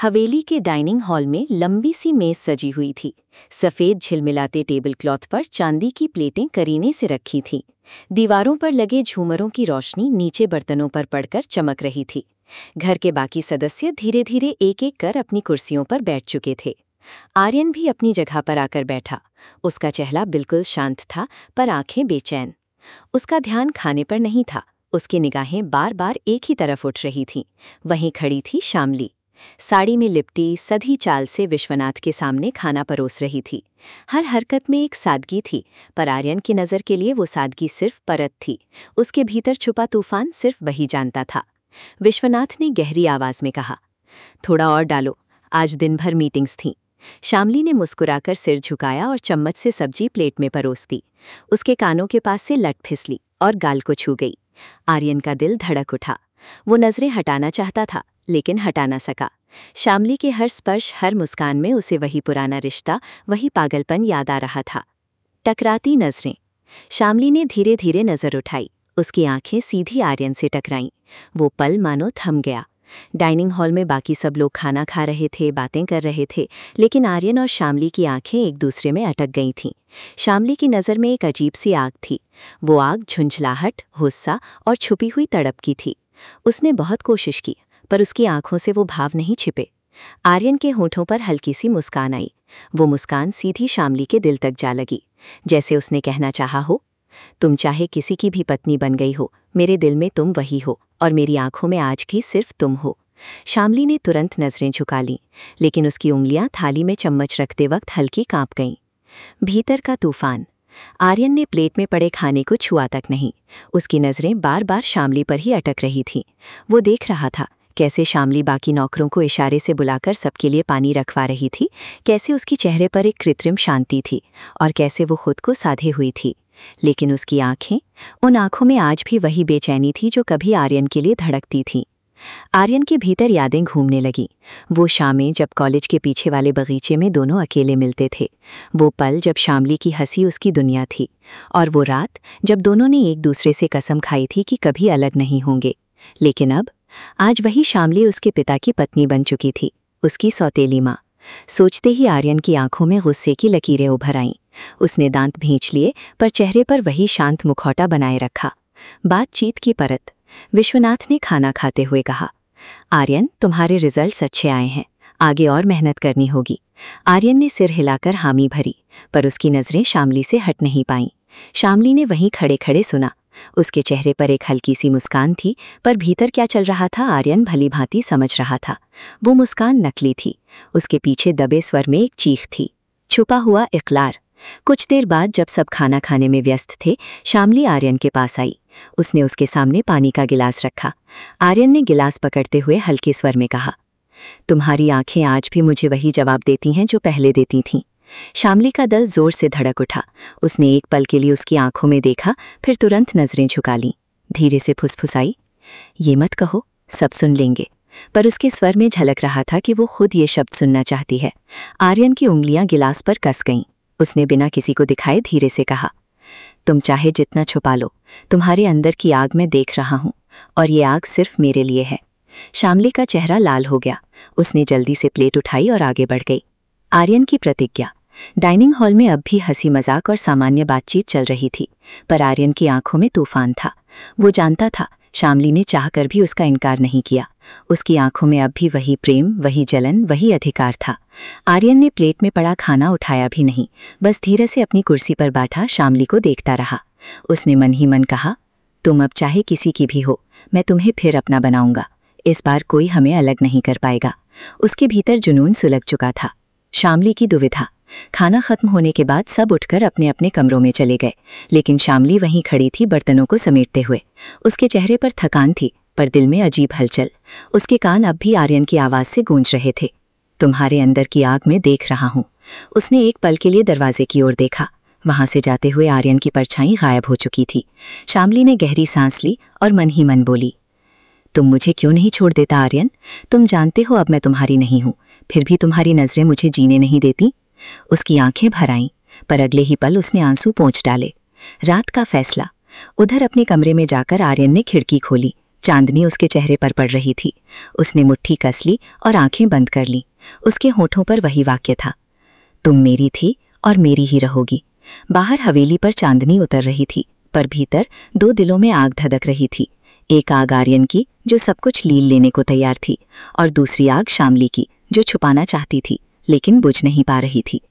हवेली के dining hall में लंबी सी मेज सजी हुई थी। सफ़ेद झिलमिलाते टेबल क्लॉथ पर चांदी की प्लेटें करीने से रखी थीं। दीवारों पर लगे झूमरों की रोशनी नीचे बर्तनों पर पड़कर चमक रही थी। घर के बाकी सदस्य धीरे धीरे एक एक कर अपनी कुर्सियों पर बैठ चुके थे। आर्यन भी अपनी जगह पर आकर बैठा। उसका चेहरा बिल्कुल शांत था, पर आंखें बेचैन। उसका ध्यान खाने पर नहीं था। उसकी निगाहें बार बार एक ही तरफ उठ रही थीं। वहीं खड़ी थी शामली, साड़ी में लिपटी सधी चाल से विश्वनाथ के सामने खाना परोस रही थी। हर हरकत में एक सादगी थी, पर आर्यन की नज़र के लिए वो सादगी सिर्फ परत थी। उसके भीतर छुपा तूफान सिर्फ वही जानता था। विश्वनाथ ने गहरी आवाज में कहा, थोड़ा और डालो, आज दिन भर मीटिंग्स थीं। शामली ने मुस्कुराकर सिर झुकाया और चम्मच से सब्जी प्लेट में परोस दी। उसके कानों के पास से लट फिसली और गाल को छू गई। आर्यन का दिल धड़क उठा। वो नजरें हटाना चाहता था, लेकिन हटा ना सका। शामली के हर स्पर्श, हर मुस्कान में उसे वही पुराना रिश्ता, वही पागलपन याद आ रहा था। टकराती नजरें। शामली ने धीरे धीरे नजर उठाई। उसकी आंखें सीधी आर्यन से टकराईं। वो पल मानो थम गया। डाइनिंग हॉल में बाकी सब लोग खाना खा रहे थे, बातें कर रहे थे, लेकिन आर्यन और शामली की आंखें एक दूसरे में अटक गई थीं। शामली की नज़र में एक अजीब सी आग थी। वो आग झुंझलाहट, गुस्सा और छुपी हुई तड़प की थी। उसने बहुत कोशिश की, पर उसकी आंखों से वो भाव नहीं छिपे। आर्यन के होठों पर हल्की सी मुस्कान आई। वो मुस्कान सीधी शामली के दिल तक जा लगी, जैसे उसने कहना चाहा हो, तुम चाहे किसी की भी पत्नी बन गई हो, मेरे दिल में तुम वही हो और मेरी आंखों में आज भी सिर्फ तुम हो। शामली ने तुरंत नजरें झुका लीं, लेकिन उसकी उंगलियां थाली में चम्मच रखते वक्त हल्की कांप गईं। भीतर का तूफान। आर्यन ने प्लेट में पड़े खाने को छुआ तक नहीं। उसकी नजरें बार बार शामली पर ही अटक रही थीं। वो देख रहा था कैसे शामली बाकी नौकरों को इशारे से बुलाकर सबके लिए पानी रखवा रही थी, कैसे उसकी चेहरे पर एक कृत्रिम शांति थी और कैसे वो खुद को साधे हुई थी। लेकिन उसकी आंखें, उन आंखों में आज भी वही बेचैनी थी जो कभी आर्यन के लिए धड़कती थी। आर्यन के भीतर यादें घूमने लगीं। वो शामें जब कॉलेज के पीछे वाले बगीचे में दोनों अकेले मिलते थे, वो पल जब शामली की हंसी उसकी दुनिया थी, और वो रात जब दोनों ने एक दूसरे से कसम खाई थी कि कभी अलग नहीं होंगे। लेकिन अब आज वही शामली उसके पिता की पत्नी बन चुकी थी, उसकी सौतेली माँ। सोचते ही आर्यन की आंखों में गुस्से की लकीरें उभर आईं। उसने दांत भींच लिए, पर चेहरे पर वही शांत मुखौटा बनाए रखा। बातचीत की परत। विश्वनाथ ने खाना खाते हुए कहा, आर्यन, तुम्हारे रिजल्ट्स अच्छे आए हैं, आगे और मेहनत करनी होगी। आर्यन ने सिर हिलाकर हामी भरी, पर उसकी नज़रें शामली से हट नहीं पाईं। शामली ने वहीं खड़े खड़े सुना। उसके चेहरे पर एक हल्की सी मुस्कान थी, पर भीतर क्या चल रहा था आर्यन भली भांति समझ रहा था। वो मुस्कान नकली थी। उसके पीछे दबे स्वर में एक चीख थी, छुपा हुआ इकरार। कुछ देर बाद जब सब खाना खाने में व्यस्त थे, शामली आर्यन के पास आई। उसने उसके सामने पानी का गिलास रखा। आर्यन ने गिलास पकड़ते हुए हल्के स्वर में कहा, तुम्हारी आंखें आज भी मुझे वही जवाब देती हैं जो पहले देती थीं। शामली का दिल जोर से धड़क उठा। उसने एक पल के लिए उसकी आंखों में देखा, फिर तुरंत नजरें झुका लीं। धीरे से फुसफुसाई, ये मत कहो, सब सुन लेंगे। पर उसके स्वर में झलक रहा था कि वो खुद ये शब्द सुनना चाहती है। आर्यन की उंगलियां गिलास पर कस गईं। उसने बिना किसी को दिखाए धीरे से कहा, तुम चाहे जितना छुपा लो, तुम्हारे अंदर की आग मैं देख रहा हूं, और ये आग सिर्फ मेरे लिए है। शामली का चेहरा लाल हो गया। उसने जल्दी से प्लेट उठाई और आगे बढ़ गई। आर्यन की प्रतिज्ञा। डाइनिंग हॉल में अब भी हंसी मजाक और सामान्य बातचीत चल रही थी, पर आर्यन की आंखों में तूफान था। वो जानता था शामली ने चाहकर भी उसका इनकार नहीं किया। उसकी आंखों में अब भी वही प्रेम, वही जलन, वही अधिकार था। आर्यन ने प्लेट में पड़ा खाना उठाया भी नहीं, बस धीरे से अपनी कुर्सी पर बैठा शामली को देखता रहा। उसने मन ही मन कहा, तुम अब चाहे किसी की भी हो, मैं तुम्हें फिर अपना बनाऊंगा। इस बार कोई हमें अलग नहीं कर पाएगा। उसके भीतर जुनून सुलग चुका था। शामली की दुविधा। खाना खत्म होने के बाद सब उठकर अपने अपने कमरों में चले गए, लेकिन शामली वहीं खड़ी थी बर्तनों को समेटते हुए। उसके चेहरे पर थकान थी, पर दिल में अजीब हलचल। उसके कान अब भी आर्यन की आवाज़ से गूंज रहे थे, तुम्हारे अंदर की आग में देख रहा हूँ। उसने एक पल के लिए दरवाजे की ओर देखा। वहां से जाते हुए आर्यन की परछाई गायब हो चुकी थी। शामली ने गहरी सांस ली और मन ही मन बोली, तुम मुझे क्यों नहीं छोड़ देता आर्यन? तुम जानते हो अब मैं तुम्हारी नहीं हूँ, फिर भी तुम्हारी नजरें मुझे जीने नहीं देती। उसकी आंखें भर आईं, पर अगले ही पल उसने आंसू पोंछ डाले। रात का फैसला। उधर अपने कमरे में जाकर आर्यन ने खिड़की खोली। चांदनी उसके चेहरे पर पड़ रही थी। उसने मुट्ठी कस ली और आंखें बंद कर ली। उसके होठों पर वही वाक्य था, तुम मेरी थी और मेरी ही रहोगी। बाहर हवेली पर चांदनी उतर रही थी, पर भीतर दो दिलों में आग धधक रही थी। एक आग आर्यन की, जो सब कुछ लील लेने को तैयार थी, और दूसरी आग शामली की, जो छुपाना चाहती थी लेकिन बुझ नहीं पा रही थी।